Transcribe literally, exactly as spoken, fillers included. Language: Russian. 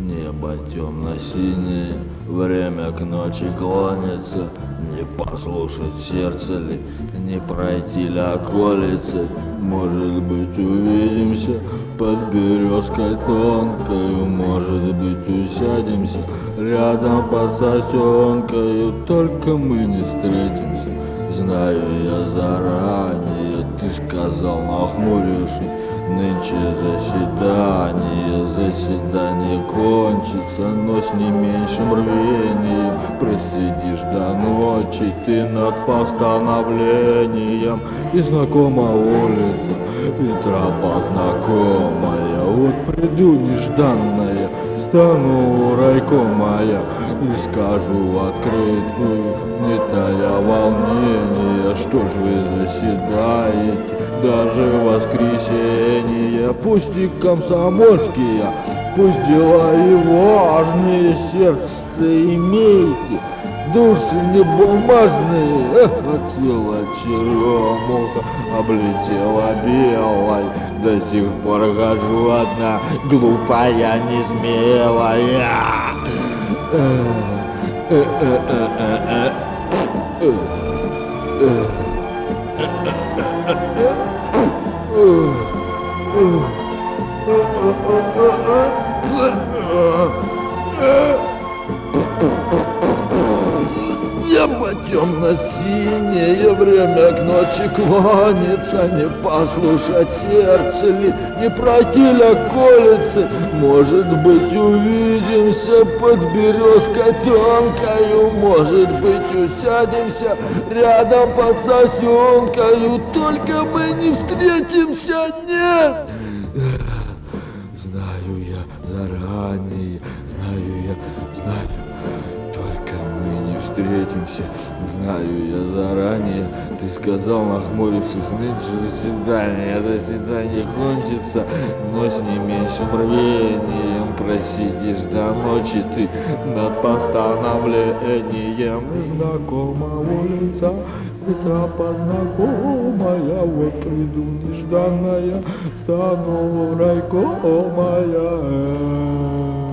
Небо темно-синее, время к ночи клонится. Не послушать сердце ли, не пройти ли околицы. Может быть, увидимся под березкой тонкою. Может быть, усядемся рядом под сосенкою. Только мы не встретимся, знаю я заранее. Ты сказал, нахмурившись: нынче заседание, заседание кончится, но с не меньшим рвением просидишь до ночи ты над постановлением. И знакома улица, и тропа знакомая. Вот приду нежданная, стану райкомая и скажу открытую, не тая волнения: что ж вы заседаете даже в воскресенье? Пусть и комсомольские, пусть дела и важные, сердце имейте, души не бумажные. От сила черемуха облетела белой, до сих пор хожу одна, глупая, не смелая. Небо темно-синее, время к ночи клонится. Не послушать сердце ли, не пройти ли околицы. Может быть, увидимся под березкой тонкою. Может быть, усядемся рядом под сосенкою. Только мы не встретимся, нет. Знаю я заранее, знаю я, знаю. Только мы не встретимся, знаю я заранее. Ты сказал, нахмурившись: нынче заседание, заседание кончится, но с не меньшим рвением просидишь до ночи ты над постановлением. И знакома улица, и тропа знакомая. Вот приду нежданная, стану райкомая.